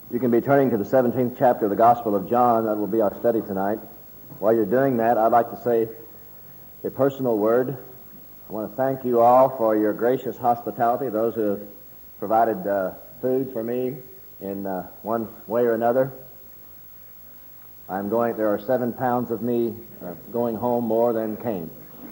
You can be turning to the 17th chapter of the Gospel of John. That will be our study tonight. While you're doing that, I'd like to say a personal word. I want to thank you all for your gracious hospitality, those who have provided food for me in one way or another. There are 7 pounds of me going home more than came.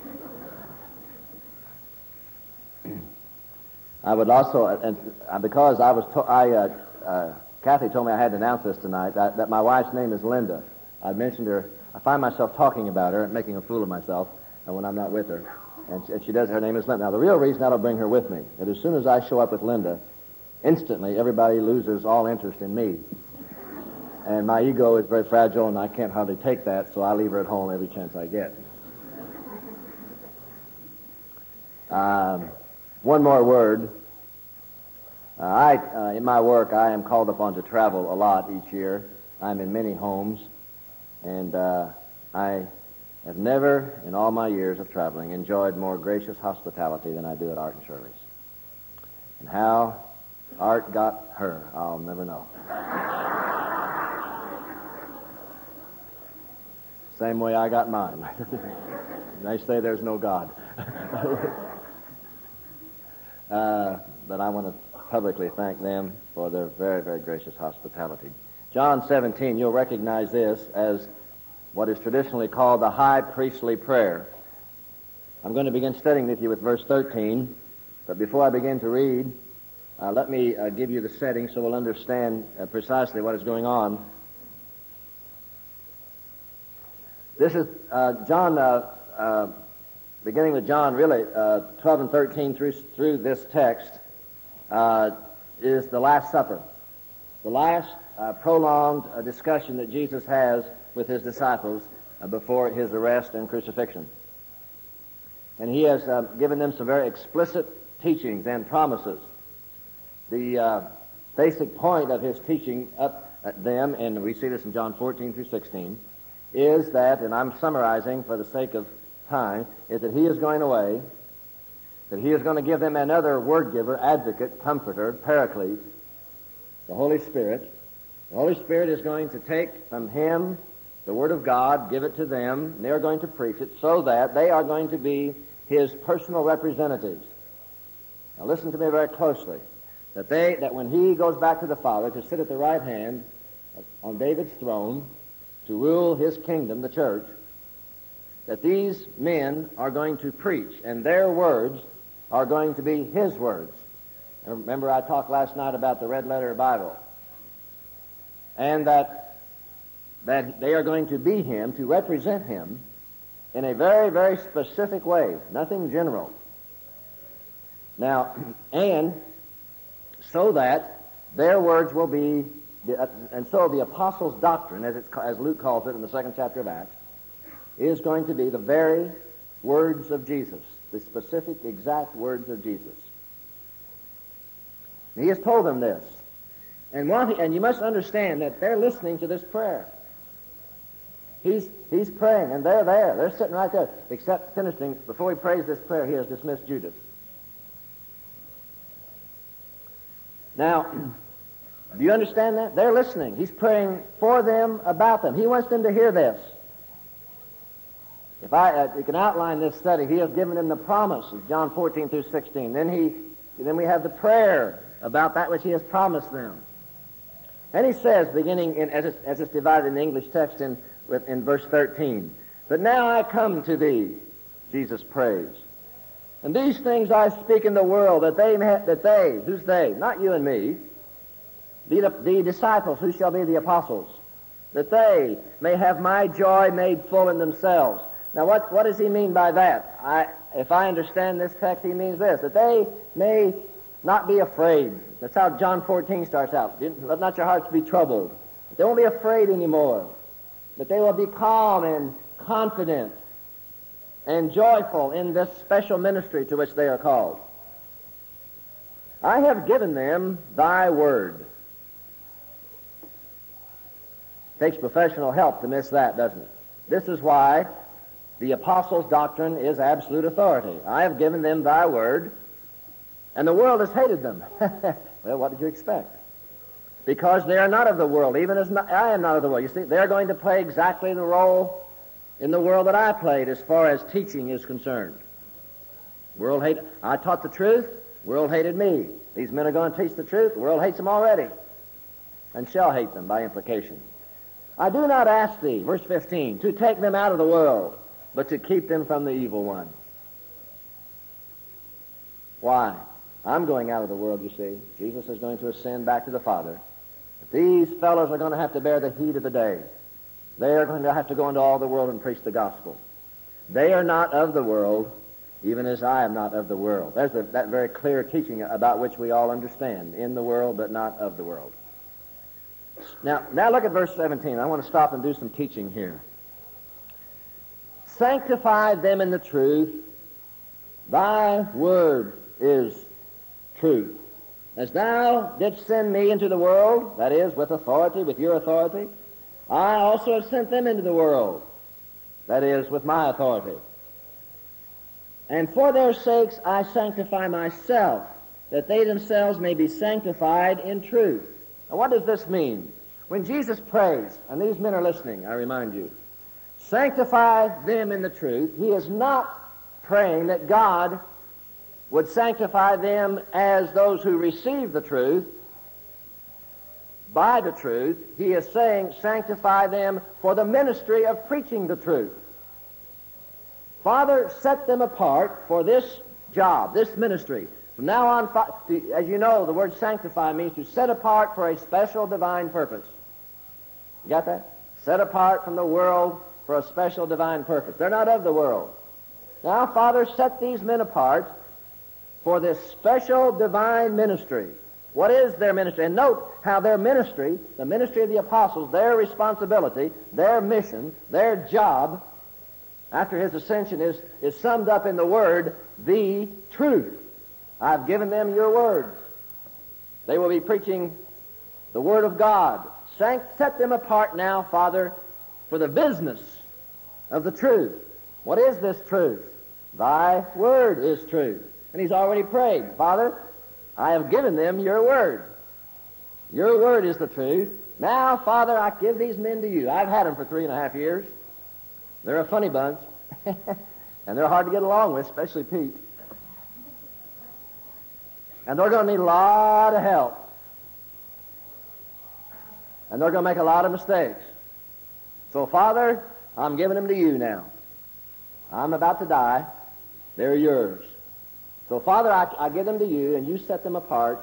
I would also, and because Kathy told me I had to announce this tonight, that my wife's name is Linda. I mentioned her. I find myself talking about her and making a fool of myself when I'm not with her. And she does. Her name is Linda. Now, the real reason I don't bring her with me is as soon as I show up with Linda, instantly everybody loses all interest in me. And my ego is very fragile, and I can't hardly take that, so I leave her at home every chance I get. One more word. In my work, I am called upon to travel a lot each year. I'm in many homes, and I have never, in all my years of traveling, enjoyed more gracious hospitality than I do at Art and Shirley's. And how Art got her, I'll never know. Same way I got mine. They say there's no God. But I want to publicly thank them for their very, very gracious hospitality. John 17, you'll recognize this as what is traditionally called the high priestly prayer. I'm going to begin studying with you with verse 13, but before I begin to read, let me give you the setting so we'll understand precisely what is going on. This is John, beginning with John, really, 12 and 13 through this text, is the Last Supper. The last prolonged discussion that Jesus has with his disciples before his arrest and crucifixion. And he has given them some very explicit teachings and promises. The basic point of his teaching up at them, and we see this in John 14 through 16, is that, and I'm summarizing for the sake of time, is that he is going away, that he is going to give them another word giver, advocate, comforter, paraclete, the Holy Spirit. The Holy Spirit is going to take from him the Word of God, give it to them, and they are going to preach it so that they are going to be his personal representatives. Now listen to me very closely. That when he goes back to the Father to sit at the right hand on David's throne to rule his kingdom, the church, that these men are going to preach, and their words are going to be his words. And remember, I talked last night about the red letter Bible. And that they are going to be him, to represent him in a very, very specific way, nothing general. Now, and so that their words will be, and so the apostles' doctrine, as Luke calls it in the 2nd chapter of Acts, is going to be the very words of Jesus, the specific, exact words of Jesus. And he has told them this. And you must understand that they're listening to this prayer. He's praying, and they're there. They're sitting right there. Except finishing, before he prays this prayer, he has dismissed Judas. Now, do you understand that? They're listening. He's praying for them, about them. He wants them to hear this. If you can outline this study, he has given them the promise of John 14 through 16. Then we have the prayer about that which he has promised them. And he says, beginning as it's divided in the English text in verse 13, "But now I come to thee," Jesus prays, "and these things I speak in the world, that they, who's they? Not you and me, the disciples who shall be the apostles, that they may have my joy made full in themselves." Now, what does he mean by that? If I understand this text, he means this, that they may not be afraid. That's how John 14 starts out. "Let not your hearts be troubled." They won't be afraid anymore. But they will be calm and confident and joyful in this special ministry to which they are called. "I have given them thy word." Takes professional help to miss that, doesn't it? This is why the apostles' doctrine is absolute authority. "I have given them thy word, and the world has hated them." Well, what did you expect? because they are not of the world, even as I am not of the world. You see, they're going to play exactly the role in the world that I played as far as teaching is concerned. World hate. I taught the truth. World hated me. These men are going to teach the truth. The world hates them already, and shall hate them by implication. I do not ask thee, verse 15, to take them out of the world, but to keep them from the evil one. Why? I'm going out of the world, you see. Jesus is going to ascend back to the Father. But these fellows are going to have to bear the heat of the day. They are going to have to go into all the world and preach the gospel. They are not of the world, even as I am not of the world. There's that very clear teaching about which we all understand. In the world, but not of the world. Now look at verse 17. I want to stop and do some teaching here. Sanctify them in the truth. Thy word is truth. As thou didst send me into the world, that is, with authority, with your authority, I also have sent them into the world, that is, with my authority. And for their sakes I sanctify myself, that they themselves may be sanctified in truth. Now what does this mean? When Jesus prays, and these men are listening, I remind you, sanctify them in the truth, he is not praying that God would sanctify them as those who receive the truth by the truth. He is saying sanctify them for the ministry of preaching the truth. Father, set them apart for this job, this ministry. From now on, as you know, the word sanctify means to set apart for a special divine purpose. You got that? Set apart from the world for a special divine purpose. They're not of the world. Now, Father, set these men apart for this special divine ministry. What is their ministry? And note how their ministry, the ministry of the apostles, their responsibility, their mission, their job, after his ascension is summed up in the word, the truth. I've given them your words. They will be preaching the word of God. Set them apart now, Father, for the business of the truth. What is this truth? Thy word is truth. And he's already prayed, Father, I have given them your word. Your word is the truth. Now, Father, I give these men to you. I've had them for 3.5 years. They're a funny bunch. And they're hard to get along with, especially Pete. And they're going to need a lot of help. And they're going to make a lot of mistakes. So, Father, I'm giving them to you now. I'm about to die. They're yours. So, Father, I give them to you, and you set them apart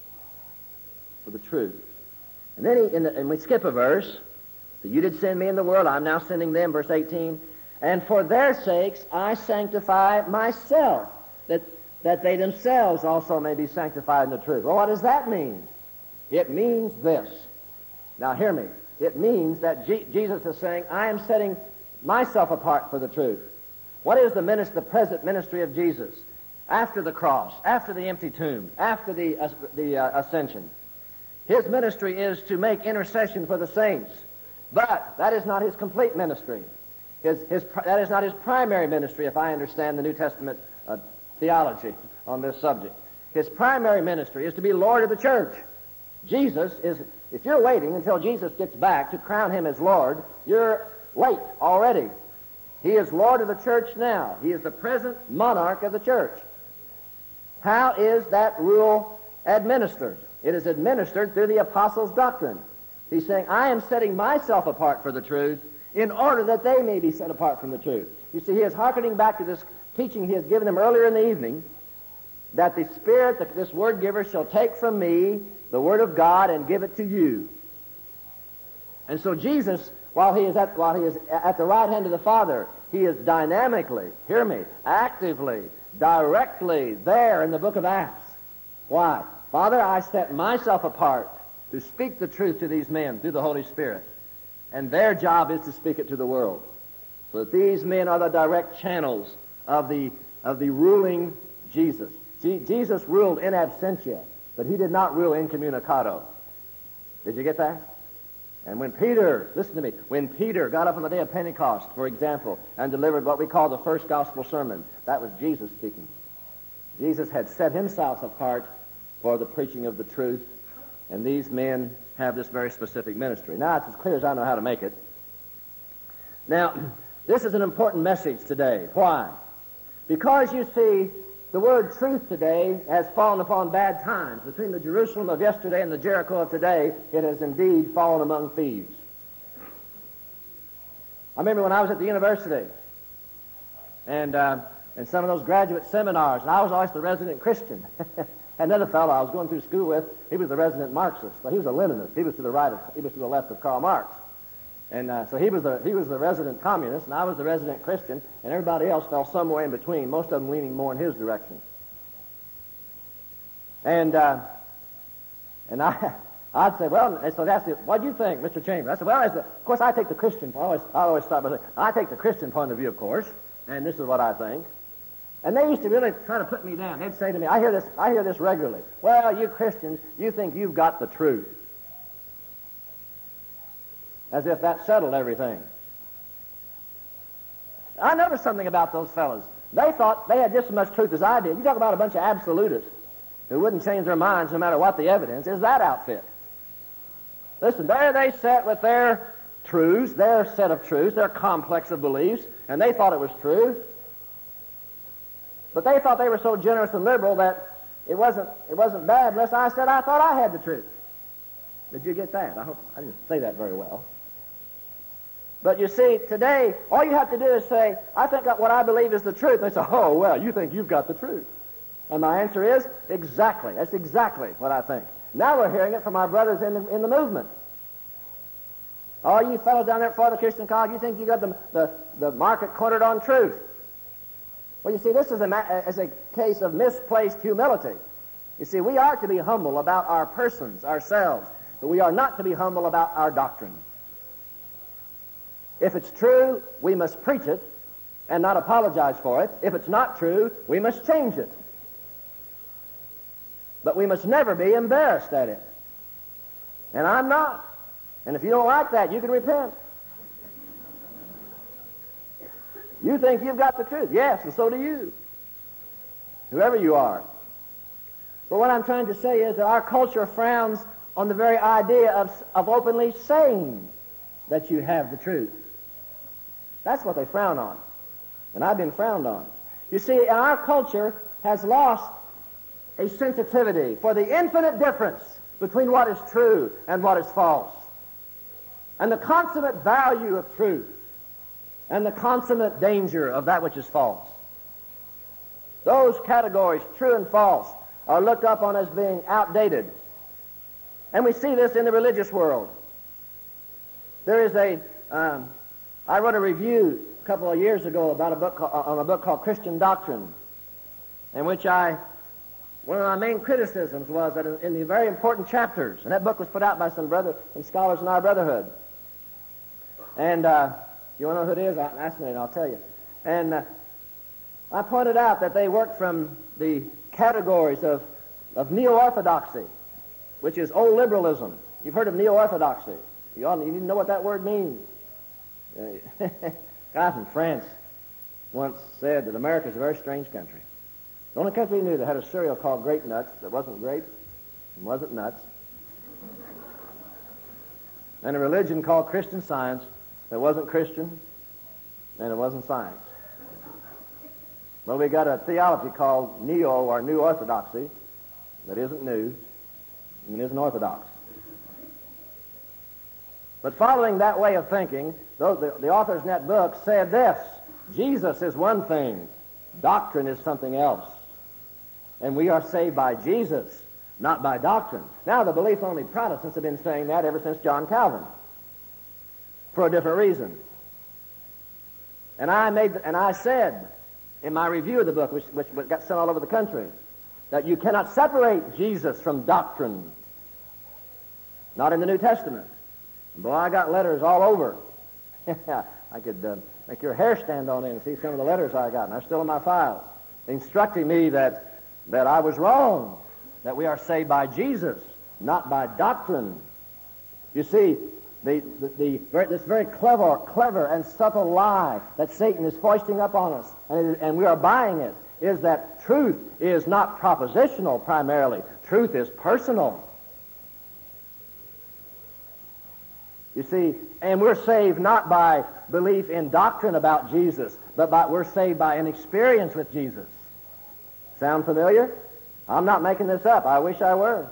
for the truth. And then and we skip a verse. So you did send me in the world. I'm now sending them, verse 18. And for their sakes I sanctify myself, that they themselves also may be sanctified in the truth. Well, what does that mean? It means this. Now, hear me. It means that Jesus is saying, I am setting myself apart for the truth. What is the present ministry of Jesus? After the cross, after the empty tomb, after the ascension. His ministry is to make intercession for the saints. But that is not his complete ministry. That is not his primary ministry, if I understand the New Testament theology on this subject. His primary ministry is to be Lord of the church. Jesus is, if you're waiting until Jesus gets back to crown him as Lord, you're late already. He is Lord of the church now. He is the present monarch of the church. How is that rule administered? It is administered through the apostles' doctrine. He's saying, I am setting myself apart for the truth in order that they may be set apart from the truth. You see, he is hearkening back to this teaching he has given them earlier in the evening, that the Spirit, this word giver, shall take from me the word of God and give it to you. And so Jesus, while he is at the right hand of the Father, he is dynamically, hear me, actively, directly there in the book of Acts. Why? Father, I set myself apart to speak the truth to these men through the Holy Spirit. And their job is to speak it to the world. So that these men are the direct channels of the ruling Jesus. Jesus ruled in absentia, but he did not rule incommunicado. Did you get that? And when Peter, listen to me, when Peter got up on the day of Pentecost, for example, and delivered what we call the first gospel sermon, that was Jesus speaking. Jesus had set himself apart for the preaching of the truth, and these men have this very specific ministry. Now, it's as clear as I know how to make it. Now, this is an important message today. Why? Because, you see, the word truth today has fallen upon bad times. Between the Jerusalem of yesterday and the Jericho of today, it has indeed fallen among thieves. I remember when I was at the university and some of those graduate seminars, and I was always the resident Christian. Another fellow I was going through school with, he was the resident Marxist, but he was a Leninist. He was to the left of Karl Marx. And so he was the resident communist, and I was the resident Christian, and everybody else fell somewhere in between, most of them leaning more in his direction. And I'd say, well, so that's it. What do you think, Mr. Chambers? I said, well, of course, I take the Christian. I always start by saying, I take the Christian point of view, of course, and this is what I think. And they used to really try to put me down. They'd say to me, I hear this regularly. Well, you Christians, you think you've got the truth. As if that settled everything. I noticed something about those fellas. They thought they had just as much truth as I did. You talk about a bunch of absolutists who wouldn't change their minds no matter what the evidence is. That outfit. Listen, there they sat with their truths, their set of truths, their complex of beliefs, and they thought it was true. But they thought they were so generous and liberal that it wasn't bad unless I said I thought I had the truth. Did you get that? I hope I didn't say that very well. But you see, today, all you have to do is say, I think what I believe is the truth. And they say, oh, well, you think you've got the truth. And my answer is, exactly. That's exactly what I think. Now we're hearing it from our brothers in the movement. All you fellows down there at Florida Christian College, you think you got the market cornered on truth. Well, you see, this is a case of misplaced humility. You see, we are to be humble about our persons, ourselves, but we are not to be humble about our doctrine. If it's true, we must preach it and not apologize for it. If it's not true, we must change it. But we must never be embarrassed at it. And I'm not. And if you don't like that, you can repent. You think you've got the truth. Yes, and so do you. Whoever you are. But what I'm trying to say is that our culture frowns on the very idea of openly saying that you have the truth. That's what they frown on. And I've been frowned on. You see, our culture has lost a sensitivity for the infinite difference between what is true and what is false, and the consummate value of truth, and the consummate danger of that which is false. Those categories, true and false, are looked upon as being outdated. And we see this in the religious world. There is I wrote a review a couple of years ago about on a book called Christian Doctrine, in which one of my main criticisms was that in the very important chapters, and that book was put out by some scholars in our brotherhood. And you want to know who it is? Ask me and I'll tell you. And I pointed out that they worked from the categories of neo-orthodoxy, which is old liberalism. You've heard of neo-orthodoxy. You didn't know what that word means. A guy from France once said that America is a very strange country. The only country he knew that had a cereal called Grape Nuts that wasn't grape and wasn't nuts, and a religion called Christian Science that wasn't Christian and it wasn't science. Well, we got a theology called Neo or New Orthodoxy that isn't new and isn't orthodox. But following that way of thinking, the authors in that book said this: Jesus is one thing, doctrine is something else. And we are saved by Jesus, not by doctrine. Now, the belief-only Protestants have been saying that ever since John Calvin, for a different reason. And I said in my review of the book, which got sent all over the country, that you cannot separate Jesus from doctrine. Not in the New Testament. And boy, I got letters all over. I could make your hair stand on end and see some of the letters I got, and they're still in my files, instructing me that I was wrong, that we are saved by Jesus, not by doctrine. You see, this very clever and subtle lie that Satan is foisting up on us, and we are buying it, is that truth is not propositional primarily. Truth is personal. You see, and we're saved not by belief in doctrine about Jesus, but we're saved by an experience with Jesus. Sound familiar? I'm not making this up. I wish I were.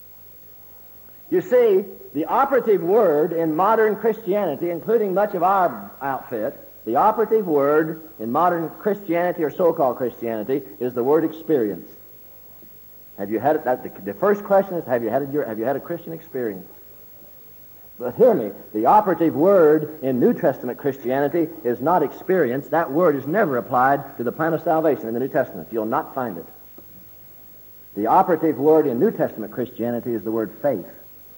You see, the operative word in modern Christianity, including much of our outfit, the operative word in modern Christianity or so-called Christianity is the word experience. Have you had it? The first question is, have you had a Christian experience? But hear me, the operative word in New Testament Christianity is not experience. That word is never applied to the plan of salvation in the New Testament. You'll not find it. The operative word in New Testament Christianity is the word faith,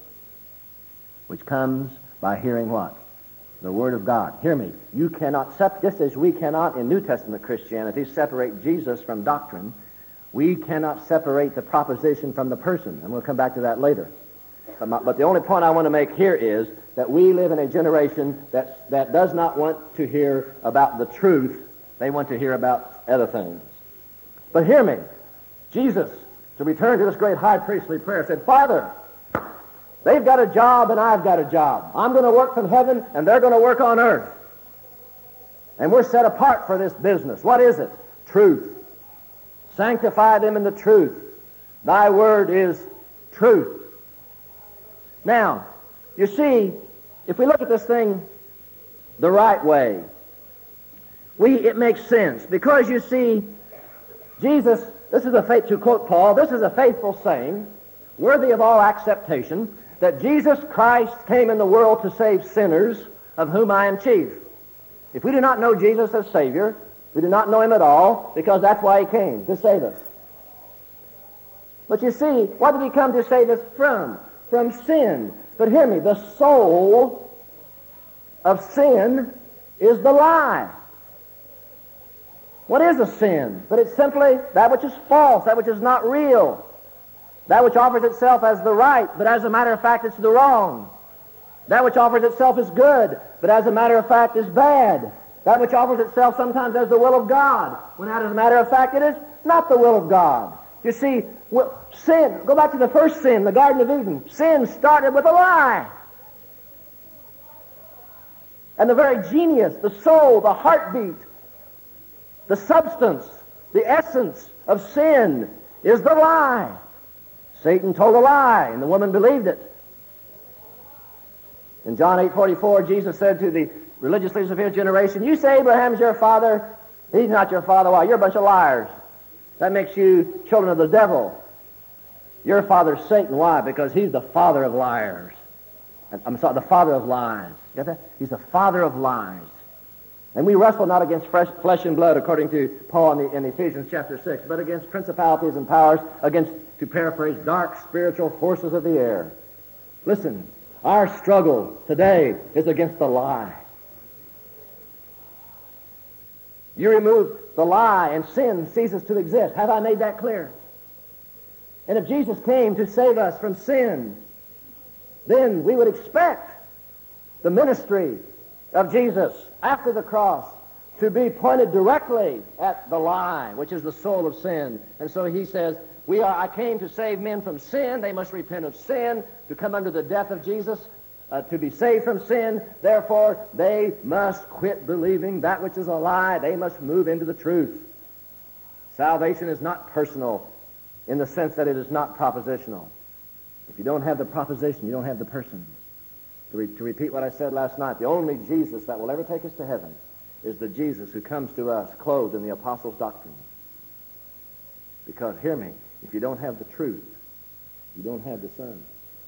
which comes by hearing what? The Word of God. Hear me. You cannot, just as we cannot in New Testament Christianity separate Jesus from doctrine, we cannot separate the proposition from the person. And we'll come back to that later. But the only point I want to make here is that we live in a generation that does not want to hear about the truth. They want to hear about other things. But hear me. Jesus, to return to this great high priestly prayer, said, Father, they've got a job and I've got a job. I'm going to work from heaven and they're going to work on earth. And we're set apart for this business. What is it? Truth. Sanctify them in the truth. Thy word is truth. Now, you see, if we look at this thing the right way, it makes sense. Because you see, Jesus, to quote Paul, this is a faithful saying, worthy of all acceptation, that Jesus Christ came in the world to save sinners, of whom I am chief. If we do not know Jesus as Savior, we do not know him at all, because that's why he came, to save us. But you see, what did he come to save us from? From sin. But hear me, the soul of sin is the lie. What is a sin? But it's simply that which is false, that which is not real. That which offers itself as the right, but as a matter of fact, it's the wrong. That which offers itself as good, but as a matter of fact, is bad. That which offers itself sometimes as the will of God, when as a matter of fact, it is not the will of God. You see, sin, go back to the first sin, the Garden of Eden. Sin started with a lie. And the very genius, the soul, the heartbeat, the substance, the essence of sin is the lie. Satan told a lie, and the woman believed it. In John 8:44, Jesus said to the religious leaders of his generation, you say Abraham's your father. He's not your father. Why? You're a bunch of liars. That makes you children of the devil. Your father's Satan. Why? Because he's the father of liars. I'm sorry, the father of lies. Get that? He's the father of lies. And we wrestle not against flesh and blood, according to Paul in Ephesians chapter 6, but against principalities and powers, against, to paraphrase, dark spiritual forces of the air. Listen, our struggle today is against the lie. You remove the lie and sin ceases to exist. Have I made that clear? And if Jesus came to save us from sin, then we would expect the ministry of Jesus after the cross to be pointed directly at the lie, which is the soul of sin. And so he says, I came to save men from sin. They must repent of sin, to come under the death of Jesus, to be saved from sin. Therefore, they must quit believing that which is a lie. They must move into the truth. Salvation is not personal in the sense that it is not propositional. If you don't have the proposition, you don't have the person. To repeat what I said last night, the only Jesus that will ever take us to heaven is the Jesus who comes to us clothed in the apostles' doctrine. Because, hear me, if you don't have the truth, you don't have the Son.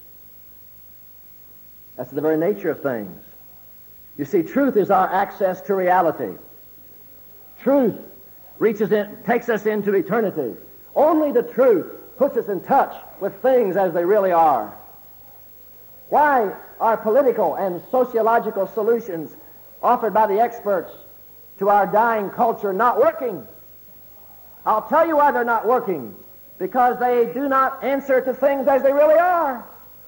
That's the very nature of things. You see, truth is our access to reality. Truth takes us into eternity. Only the truth puts us in touch with things as they really are. Why are political and sociological solutions offered by the experts to our dying culture not working? I'll tell you why they're not working. Because they do not answer to things as they really are.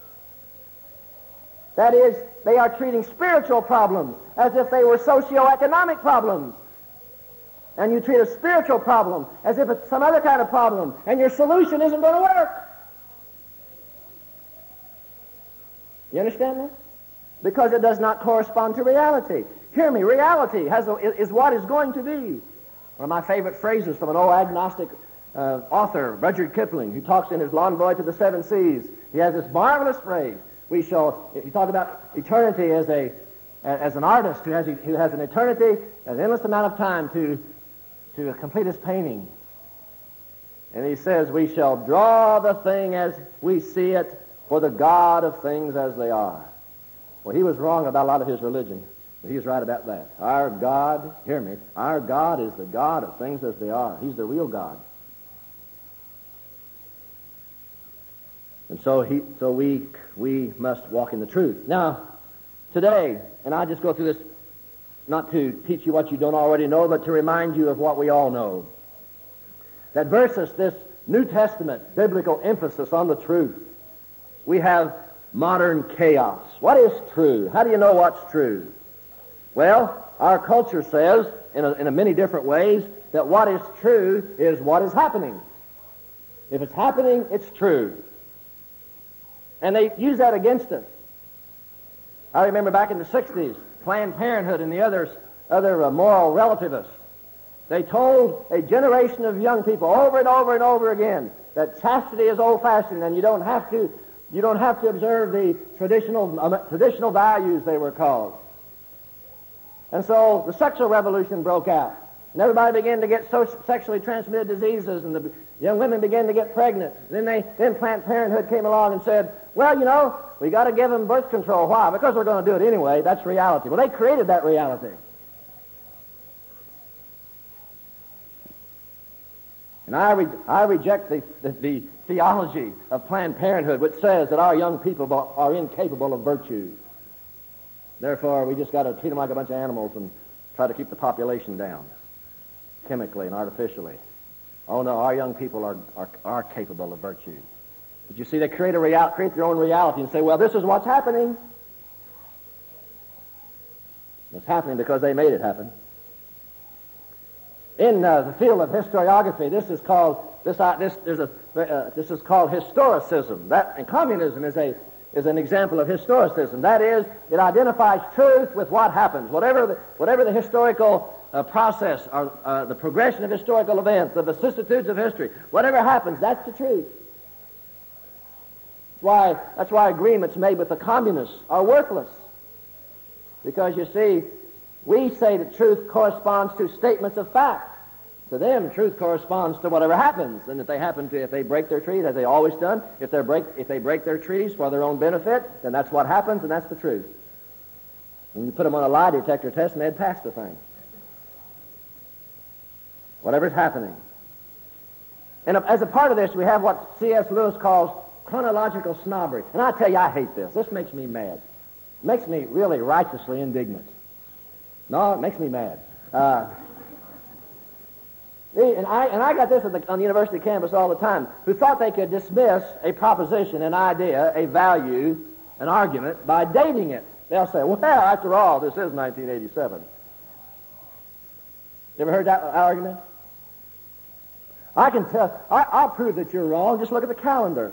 That is, they are treating spiritual problems as if they were socioeconomic problems. And you treat a spiritual problem as if it's some other kind of problem, and your solution isn't going to work. You understand that? because it does not correspond to reality. Hear me, reality is what is going to be. One of my favorite phrases from an old agnostic author, Rudyard Kipling, who talks in his L'Envoi to the Seven Seas. He has this marvelous phrase. He talks about eternity as an artist who has an eternity, an endless amount of time to complete his painting. And he says, we shall draw the thing as we see it for the God of things as they are. Well, he was wrong about a lot of his religion, but he was right about that. Our God, hear me, our God is the God of things as they are. He's the real God. And so we must walk in the truth. Now, today, and I just go through this not to teach you what you don't already know, but to remind you of what we all know. That versus this New Testament biblical emphasis on the truth, we have modern chaos. What is true? How do you know what's true? Well, our culture says, in many different ways, that what is true is what is happening. If it's happening, it's true. And they use that against us. I remember back in the 60s, Planned Parenthood and the other moral relativists, they told a generation of young people over and over and over again that chastity is old-fashioned and you don't have to observe the traditional values, they were called. And so the sexual revolution broke out. And everybody began to get sexually transmitted diseases, and the young women began to get pregnant. Then Planned Parenthood came along and said, well, we got to give them birth control. Why? Because we're going to do it anyway. That's reality. Well, they created that reality. And I reject the theology of Planned Parenthood, which says that our young people are incapable of virtue. Therefore, we just got to treat them like a bunch of animals and try to keep the population down, chemically and artificially. Oh no, our young people are capable of virtue. But you see, they create their own reality and say, well, this is what's happening. It's happening because they made it happen. In the field of historiography, this is called historicism. And communism is an example of historicism. That is, it identifies truth with what happens. Whatever the historical process or the progression of historical events, the vicissitudes of history, whatever happens, that's the truth. That's why agreements made with the communists are worthless. Because you see, we say that truth corresponds to statements of fact. To them, truth corresponds to whatever happens. And if they break their treaties, as they always done, if they break their treaties for their own benefit, then that's what happens, and that's the truth. And you put them on a lie detector test, and they'd pass the thing. Whatever's happening. And as a part of this, we have what C.S. Lewis calls chronological snobbery. And I tell you, I hate this. This makes me mad. It makes me really righteously indignant. No, it makes me mad. And I got this on the university campus all the time, who thought they could dismiss a proposition, an idea, a value, an argument by dating it. They'll say, well, after all, this is 1987. You ever heard that argument? I can tell. I'll prove that you're wrong. Just look at the calendar.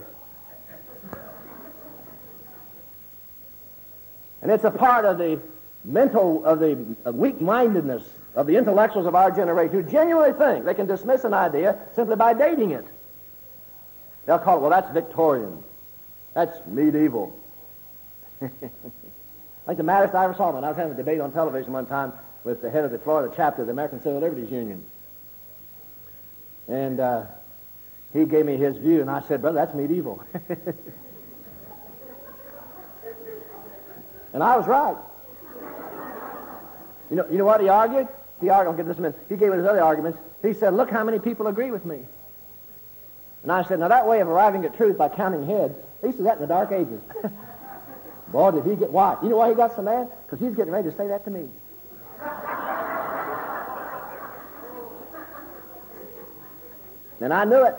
And it's a part of the weak-mindedness of the intellectuals of our generation who genuinely think they can dismiss an idea simply by dating it. They'll call it, well, that's Victorian. That's medieval. I think the maddest I ever saw when I was having a debate on television one time with the head of the Florida chapter of the American Civil Liberties Union. And he gave me his view, and I said, brother, that's medieval. And I was right. You know what he argued? He argued, I'll give this a minute. He gave his other arguments. He said, look how many people agree with me. And I said, now that way of arriving at truth by counting heads, they used to do that in the Dark Ages. Boy, did he get why. You know why he got so mad? Because he was getting ready to say that to me. And I knew it.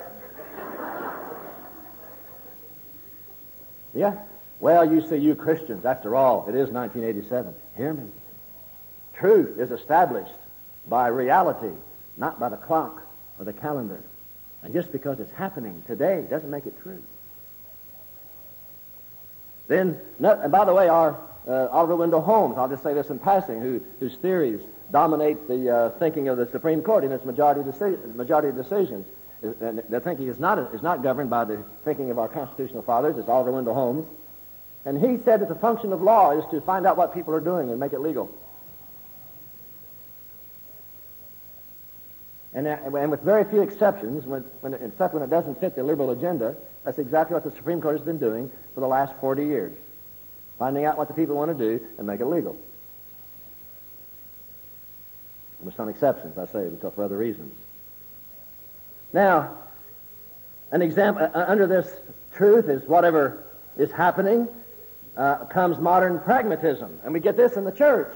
Yeah. Well, you see, you Christians, after all, it is 1987. Hear me. Truth is established by reality, not by the clock or the calendar. And just because it's happening today doesn't make it true. Then, and by the way, our Oliver Wendell Holmes, I'll just say this in passing, whose theories dominate the thinking of the Supreme Court in its majority decisions. And their thinking is not governed by the thinking of our constitutional fathers. It's Oliver Wendell Holmes. And he said that the function of law is to find out what people are doing and make it legal. And with very few exceptions, except when it doesn't fit the liberal agenda, that's exactly what the Supreme Court has been doing for the last 40 years. Finding out what the people want to do and make it legal. And with some exceptions, I say, for other reasons. Now, an example, under this truth is whatever is happening comes modern pragmatism. And we get this in the church.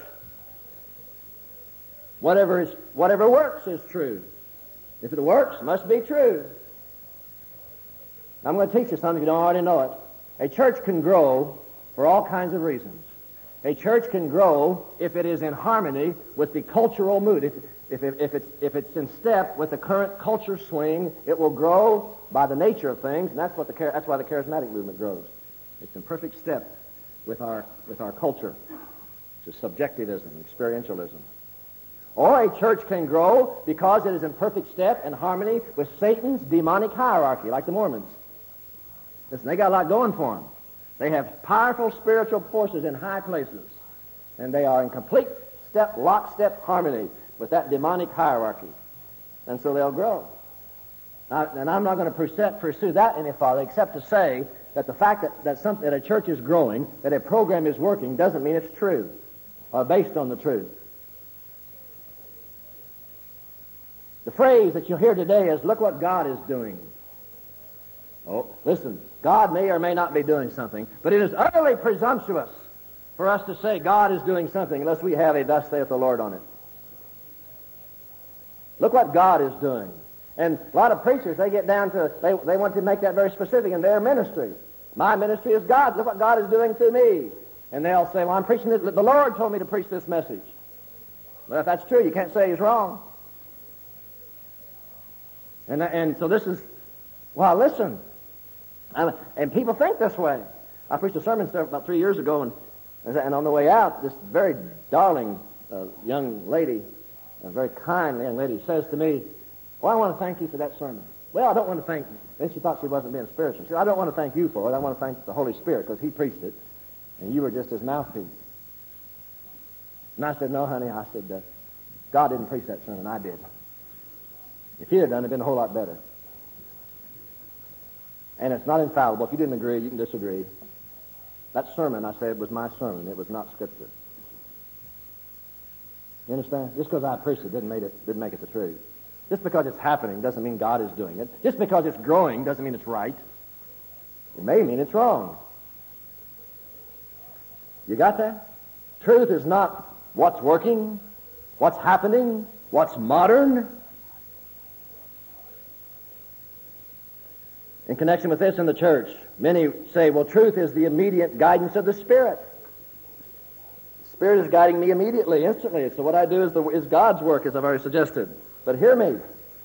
Whatever works is true. If it works, it must be true. I'm going to teach you something if you don't already know it. A church can grow for all kinds of reasons. A church can grow if it is in harmony with the cultural mood. If it's in step with the current culture swing, it will grow by the nature of things, and that's why the charismatic movement grows. It's in perfect step with our culture, which is subjectivism, experientialism. Or a church can grow because it is in perfect step and harmony with Satan's demonic hierarchy, like the Mormons. Listen, they got a lot going for them. They have powerful spiritual forces in high places, and they are in complete lockstep harmony with that demonic hierarchy. And so they'll grow. And I'm not going to pursue that any farther, except to say that the fact that a church is growing, that a program is working, doesn't mean it's true or based on the truth. The phrase that you'll hear today is, look what God is doing. Oh, listen, God may or may not be doing something, but it is utterly presumptuous for us to say God is doing something unless we have a thus saith the Lord on it. Look what God is doing. And a lot of preachers, they get down to, they want to make that very specific in their ministry. My ministry is God. Look what God is doing to me. And they'll say, well, I'm preaching this. The Lord told me to preach this message. Well, if that's true, you can't say he's wrong. And so this is, well, listen. And people think this way. I preached a sermon about 3 years ago, and on the way out, this very darling young lady, a very kind young lady, says to me, well, I want to thank you for that sermon. Well, I don't want to thank you. Then she thought she wasn't being spiritual. She said, I don't want to thank you for it. I want to thank the Holy Spirit because he preached it, and you were just his mouthpiece. And I said, no, honey. I said, God didn't preach that sermon. I did. If he had done it, it'd been a whole lot better. And it's not infallible. If you didn't agree, you can disagree. That sermon, I said, was my sermon. It was not Scripture. You understand? Just because I preached it didn't make it the truth. Just because it's happening doesn't mean God is doing it. Just because it's growing doesn't mean it's right. It may mean it's wrong. You got that? Truth is not what's working, what's happening, what's modern. In connection with this in the church, many say, well, truth is the immediate guidance of the Spirit. The Spirit is guiding me immediately, instantly. So what I do is God's work, as I've already suggested. But hear me.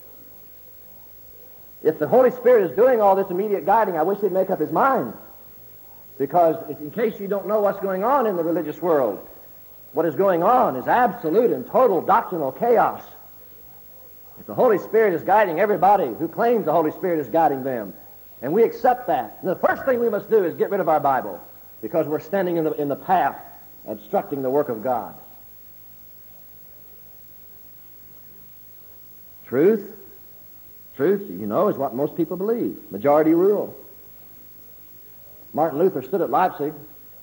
If the Holy Spirit is doing all this immediate guiding, I wish he'd make up his mind. Because in case you don't know what's going on in the religious world, what is going on is absolute and total doctrinal chaos. If the Holy Spirit is guiding everybody who claims the Holy Spirit is guiding them, and we accept that, the first thing we must do is get rid of our Bible, because we're standing in the path, obstructing the work of God. Truth, you know, is what most people believe. Majority rule. Martin Luther stood at Leipzig,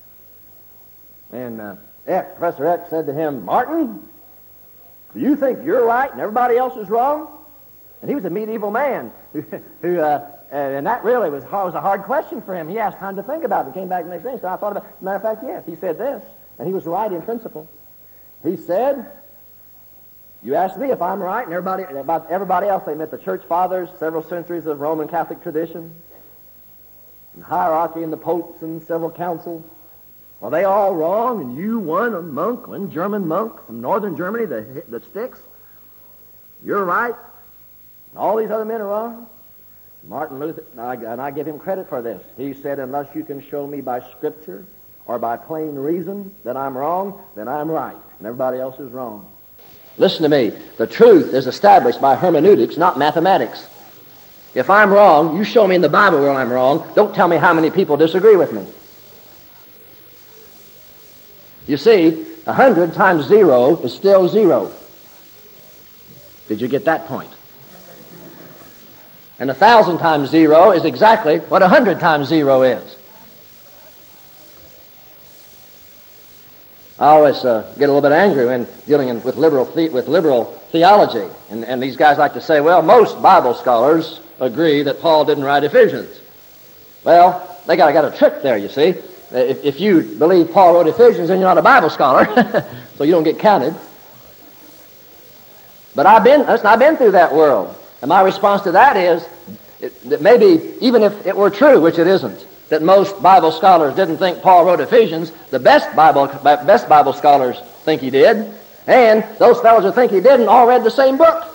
and Professor Eck said to him, Martin, do you think you're right and everybody else is wrong? And he was a medieval man and that really was a hard question for him. He asked time to think about it. He came back the next day and said, I thought about it. As a matter of fact, yes. He said this, and he was right in principle. He said, you asked me if I'm right, and everybody else, they meant the church fathers, several centuries of Roman Catholic tradition, and hierarchy, and the popes, and several councils. Are they all wrong, and you, one German monk from northern Germany that sticks? You're right, and all these other men are wrong? Martin Luther, and I give him credit for this. He said, unless you can show me by Scripture or by plain reason that I'm wrong, then I'm right, and everybody else is wrong. Listen to me. The truth is established by hermeneutics, not mathematics. If I'm wrong, you show me in the Bible where I'm wrong. Don't tell me how many people disagree with me. You see, 100 times 0 is still 0. Did you get that point? And 1,000 times 0 is exactly what 100 times 0 is. I always get a little bit angry when dealing with liberal theology. And these guys like to say, well, most Bible scholars agree that Paul didn't write Ephesians. Well, they got a trick there, you see. If you believe Paul wrote Ephesians, then you're not a Bible scholar, so you don't get counted. But I've been through that world. And my response to that is that maybe, even if it were true, which it isn't, that most Bible scholars didn't think Paul wrote Ephesians, the best Bible scholars think he did, and those fellows who think he didn't all read the same book.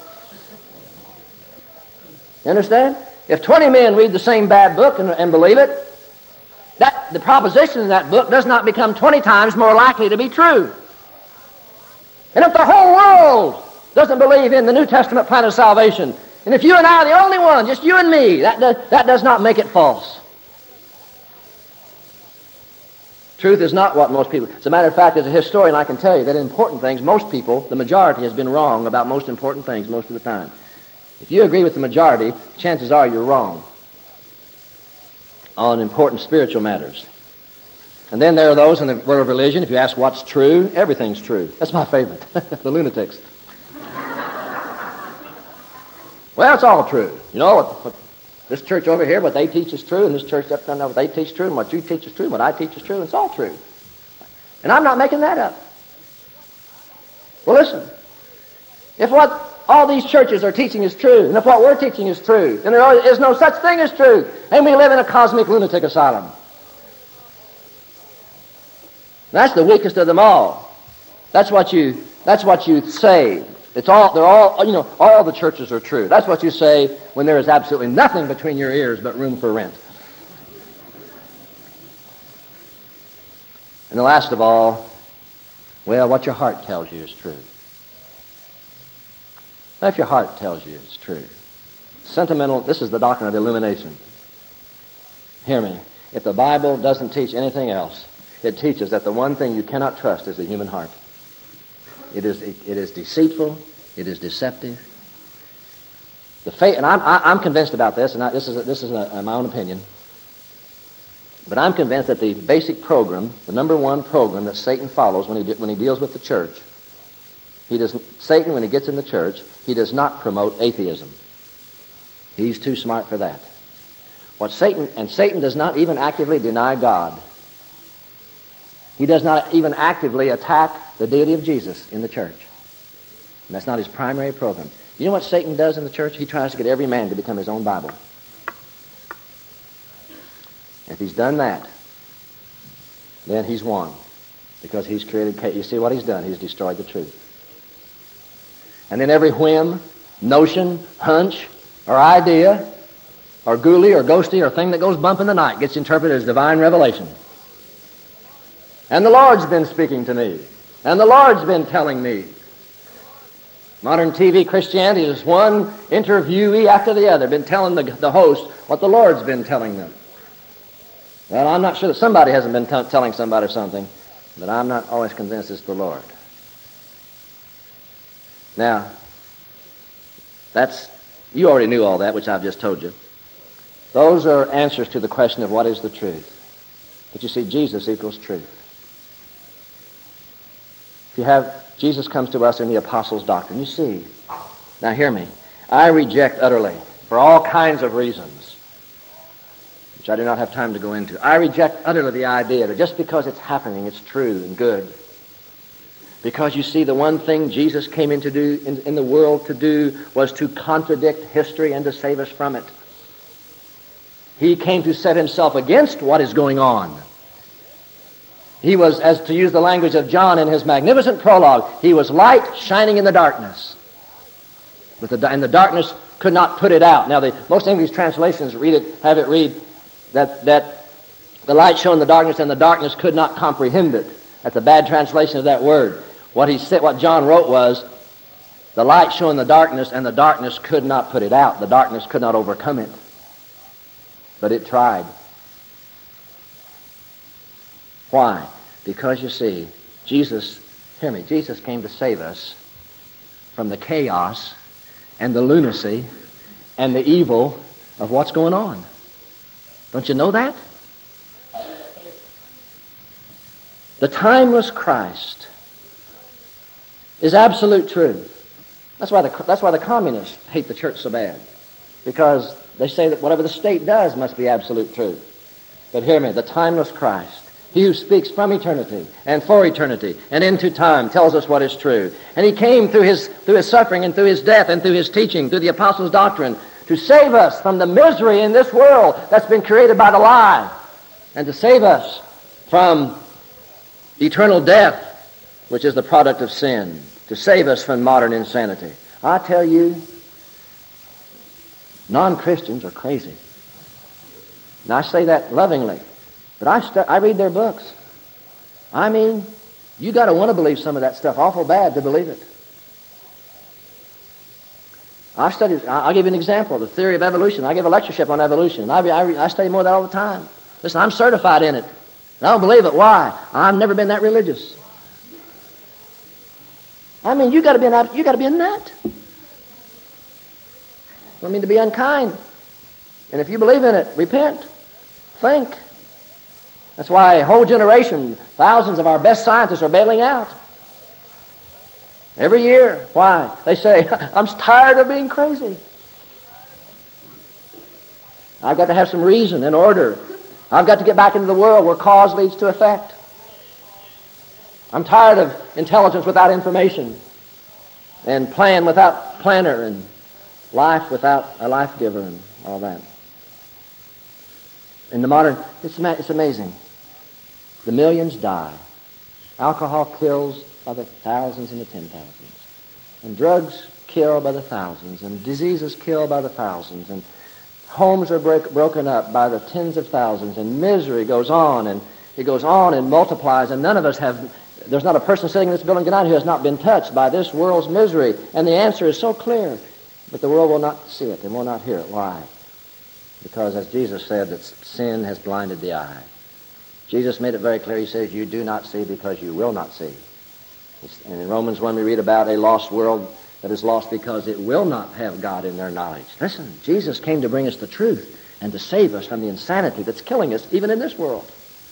You understand? If 20 men read the same bad book and believe it, the proposition in that book does not become 20 times more likely to be true. And if the whole world doesn't believe in the New Testament plan of salvation, and if you and I are the only one, just you and me, that does not make it false. Truth is not what most people... As a matter of fact, as a historian, I can tell you that in important things, most people, the majority, has been wrong about most important things most of the time. If you agree with the majority, chances are you're wrong on important spiritual matters. And then there are those in the world of religion, if you ask what's true, everything's true. That's my favorite, the lunatics. Well, it's all true. You know, what this church over here, what they teach is true, and this church up there, what they teach is true, and what you teach is true, and what I teach is true, and it's all true. And I'm not making that up. Well, listen. If what all these churches are teaching is true, and if what we're teaching is true, then there is no such thing as truth, and we live in a cosmic lunatic asylum. That's the weakest of them all. That's what you say. All the churches are true. That's what you say when there is absolutely nothing between your ears but room for rent. And the last of all, well, what your heart tells you is true. Now, if your heart tells you it's true. This is the doctrine of illumination. Hear me. If the Bible doesn't teach anything else, it teaches that the one thing you cannot trust is the human heart. It is deceitful. It is deceptive. The faith, and I'm convinced about this, and this is my own opinion. But I'm convinced that the basic program, the number one program that Satan follows when he deals with the church, Satan, when he gets in the church, he does not promote atheism. He's too smart for that. Satan does not even actively deny God. He does not even actively attack the deity of Jesus in the church. And that's not his primary program. You know what Satan does in the church? He tries to get every man to become his own Bible. If he's done that, then he's won. Because he's created... You see what he's done? He's destroyed the truth. And then every whim, notion, hunch, or idea, or ghoulie, or ghosty, or thing that goes bump in the night gets interpreted as divine revelation. And the Lord's been speaking to me. And the Lord's been telling me. Modern TV Christianity is one interviewee after the other, been telling the host what the Lord's been telling them. Well, I'm not sure that somebody hasn't been telling somebody something, but I'm not always convinced it's the Lord. Now, you already knew all that, which I've just told you. Those are answers to the question of what is the truth. But you see, Jesus equals truth. If you have, Jesus comes to us in the apostles' doctrine. You see, now hear me. I reject utterly, for all kinds of reasons, which I do not have time to go into, I reject utterly the idea that just because it's happening, it's true and good. Because you see, the one thing Jesus came in the world to do was to contradict history and to save us from it. He came to set himself against what is going on. He was, as to use the language of John in his magnificent prologue, he was light shining in the darkness. And the darkness could not put it out. Now, most English translations have it read that The light shone in the darkness, and the darkness could not comprehend it. That's a bad translation of that word. What John wrote was, the light shone in the darkness, and the darkness could not put it out. The darkness could not overcome it. But it tried. Why? Because you see, Jesus came to save us from the chaos and the lunacy and the evil of what's going on. Don't you know that? The timeless Christ is absolute truth. That's why the communists hate the church so bad, because they say that whatever the state does must be absolute truth. But hear me, the timeless Christ, he who speaks from eternity and for eternity and into time, tells us what is true. And he came through his suffering and through his death and through his teaching, through the apostles' doctrine, to save us from the misery in this world that's been created by the lie, and to save us from eternal death, which is the product of sin, to save us from modern insanity. I tell you, non-Christians are crazy. And I say that lovingly. But I read their books. I mean, you got to want to believe some of that stuff awful bad to believe it. I'll give you an example, the theory of evolution. I give a lectureship on evolution. I study more of that all the time. Listen, I'm certified in it. I don't believe it. Why? I've never been that religious. I mean, you got to be a nut. I don't mean to be unkind. And if you believe in it, repent. Think. That's why a whole generation, thousands of our best scientists are bailing out. Every year. Why? They say, I'm tired of being crazy. I've got to have some reason and order. I've got to get back into the world where cause leads to effect. I'm tired of intelligence without information, and plan without planner, and life without a life giver, and all that. In the modern, it's amazing. The millions die. Alcohol kills by the thousands and the 10,000s. And drugs kill by the thousands. And diseases kill by the thousands. And homes are broken up by the tens of thousands. And misery goes on, and it goes on and multiplies. And none of us there's not a person sitting in this building tonight who has not been touched by this world's misery. And the answer is so clear. But the world will not see it and will not hear it. Why? Because, as Jesus said, that sin has blinded the eye. Jesus made it very clear. He says, you do not see because you will not see. And in Romans 1 we read about a lost world that is lost because it will not have God in their knowledge. Listen, Jesus came to bring us the truth and to save us from the insanity that's killing us even in this world.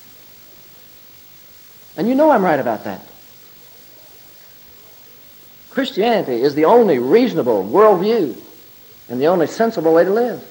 And you know I'm right about that. Christianity is the only reasonable worldview and the only sensible way to live.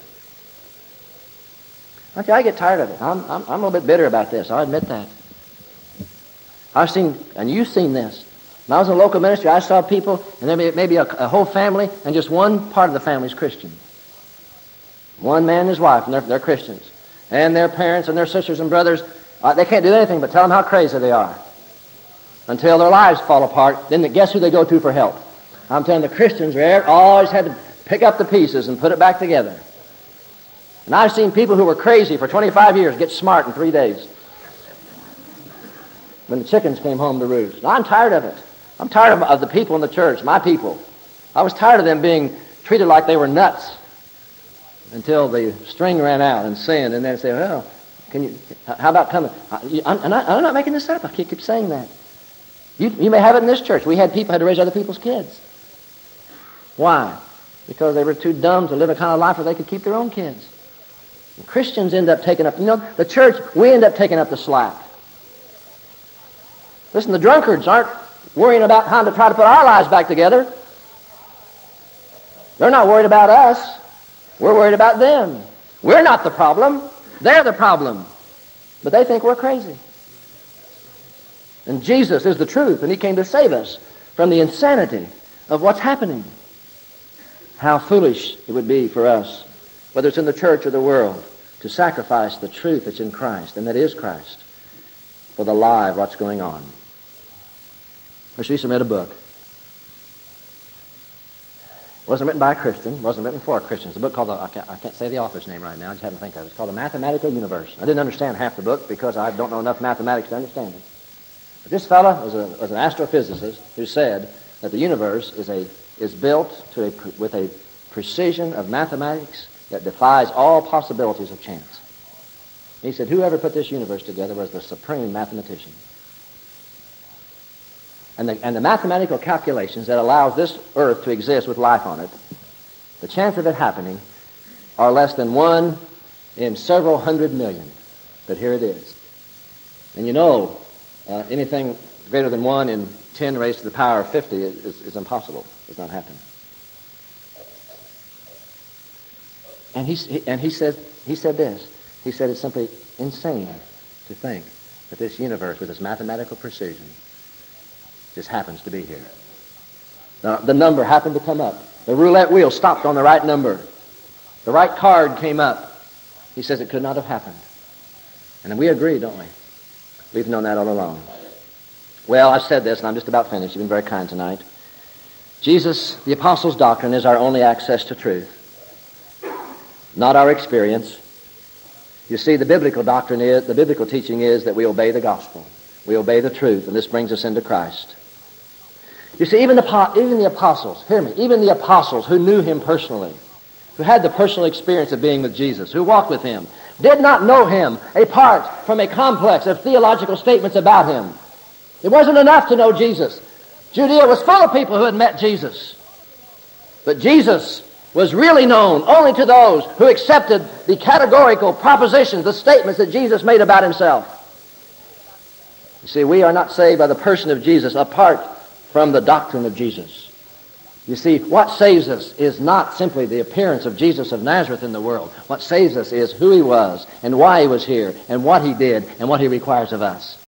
Okay, I get tired of it. I'm a little bit bitter about this. I'll admit that. I've seen, and you've seen this. When I was in a local ministry, I saw people, and there may be a whole family, and just one part of the family is Christian. One man and his wife, and they're Christians. And their parents and their sisters and brothers, they can't do anything but tell them how crazy they are. Until their lives fall apart, then guess who they go to for help? I'm telling you, the Christians always had to pick up the pieces and put it back together. And I've seen people who were crazy for 25 years get smart in 3 days. When the chickens came home to roost. I'm tired of it. I'm tired of the people in the church, my people. I was tired of them being treated like they were nuts until the string ran out and sin, and then say, well, how about coming? I'm not making this up. I keep saying that. You may have it in this church. We had people who had to raise other people's kids. Why? Because they were too dumb to live a kind of life where they could keep their own kids. And Christians end up taking up, the church, we end up taking up the slack. Listen, the drunkards aren't worrying about how to try to put our lives back together. They're not worried about us. We're worried about them. We're not the problem. They're the problem. But they think we're crazy. And Jesus is the truth, and he came to save us from the insanity of what's happening. How foolish it would be for us, whether it's in the church or the world, to sacrifice the truth that's in Christ, and that is Christ, for the lie of what's going on. Let's read a book. Wasn't written by a Christian. Wasn't written for Christians. A book called, I can't say the author's name right now. I just haven't think of it. It's called The Mathematical Universe. I didn't understand half the book because I don't know enough mathematics to understand it. But this fellow was an astrophysicist who said that the universe is built with a precision of mathematics that defies all possibilities of chance. He said, whoever put this universe together was the supreme mathematician. And the mathematical calculations that allows this earth to exist with life on it, the chance of it happening are less than 1 in several hundred million. But here it is. And you know, anything greater than 1 in 10 raised to the power of 50 is impossible. It does not happen. And he said this. He said it's simply insane to think that this universe with its mathematical precision just happens to be here. Now, the number happened to come up. The roulette wheel stopped on the right number. The right card came up. He says it could not have happened. And we agree, don't we? We've known that all along. Well, I've said this, and I'm just about finished. You've been very kind tonight. Jesus, the apostles' doctrine, is our only access to truth, not our experience. You see, the biblical teaching is that we obey the gospel. We obey the truth, and this brings us into Christ. You see, even the apostles, hear me, even the apostles who knew him personally, who had the personal experience of being with Jesus, who walked with him, did not know him apart from a complex of theological statements about him. It wasn't enough to know Jesus. Judea was full of people who had met Jesus. But Jesus was really known only to those who accepted the categorical propositions, the statements that Jesus made about himself. You see, we are not saved by the person of Jesus apart from the doctrine of Jesus. You see, what saves us is not simply the appearance of Jesus of Nazareth in the world. What saves us is who he was and why he was here and what he did and what he requires of us.